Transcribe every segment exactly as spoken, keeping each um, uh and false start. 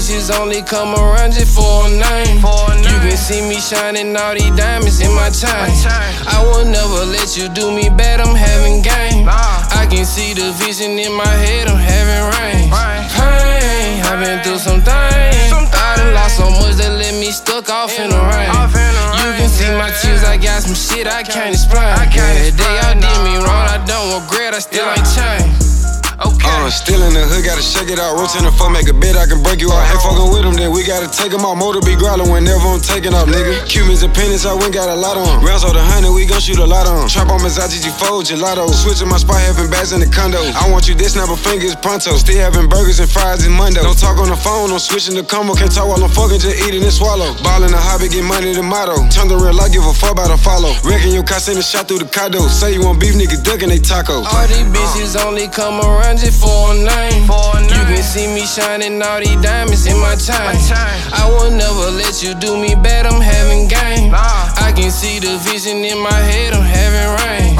bitches only come around just for a name. You can see me shining all these diamonds in my chain. I will never let you do me bad, I'm having game. I can see the vision in my head, I'm having rain. Pain, I've been through some things. I done lost so much that let me stuck off in the rain. You can see my tears, I got some shit I can't explain. Yeah, they all did me wrong, I don't regret, I still ain't changed. Okay. Uh, still in the hood, gotta shake it out. Rotate the fuck, make a bed, I can break you out. Ain't fucking with them, then we gotta take them out. Motor be growling whenever I'm taking off, nigga. Cubans and pennies, I went got a lot on. Rounds on the hundred, we gon' shoot a lot on. Trap on Mazzaggi, G four, gelato. Switching my spot, having bags in the condo. I want you this, snap a fingers pronto. Still having burgers and fries and Monday. Don't talk on the phone, I'm switching the combo. Can't talk while I'm fucking, just eating and swallow. Ballin' a hobby, get money, the motto. Turn the real life, give a fuck about a follow. Wrecking your car, send a shot through the condo. Say you want beef, nigga, duckin' they taco. All these bitches only come around just for a name. You can see me shining all these diamonds in my chain. I will never let you do me bad, I'm having game. I can see the vision in my head, I'm having rain.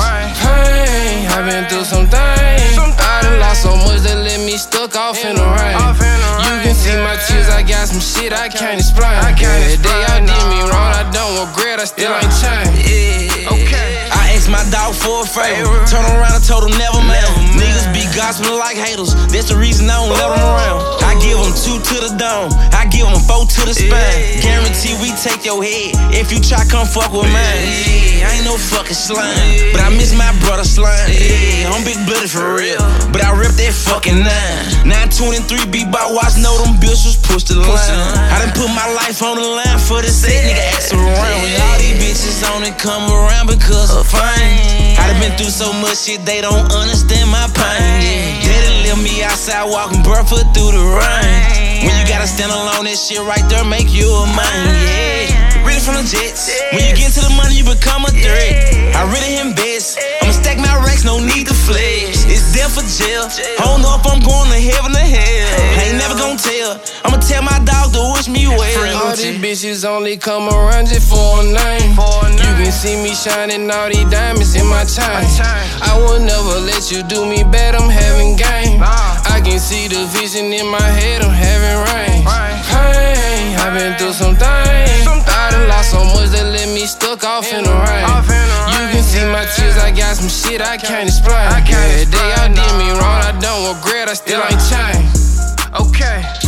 Pain, I've been through some things. I done lost so much that let me stuck off in the rain. You can see my tears, I got some shit I can't explain. Yeah, they all did me wrong, I don't regret, I still ain't changed. Okay. I asked my dog for a favor. Turn around and told him never, man. Niggas be gossiping like haters. That's the reason I don't let them around. I give them two to the dome. I give them four to the spine. Guarantee we take your head if you try come fuck with mine. Yeah, I ain't no fucking slime, but I miss my brother slime. Yeah, I'm big blooded for real, but I rip that fucking nine. nine twenty-three B-Bot watch, know them bills was pushed to the line. I done put my life on the line for this set, nigga ass around. All these bitches only come around because of fame. I done been through so much shit, they don't understand my pain. They done left me outside walking barefoot through the rain. When you gotta stand alone, that shit right there make you a man, yeah. Really from the jets. When you get to the money, you become a threat. I really him best. I'ma stack my racks, no need to flex. It's death for jail. I don't know if I'm going to heaven or hell. I ain't never gonna tell. I'ma tell my dog to wish me well. All these bitches only come around just for a name. You can see me shining all these diamonds in my chain. I will never let you do me bad, I'm having game. I can see the vision in my head, I'm having rain. Pain, I've been through some things. I done lost so much that let me stuck off in the rain. You can see my tears, I got some shit I can't explain. Yeah, they all did me wrong, I don't regret, I still ain't changed. Okay.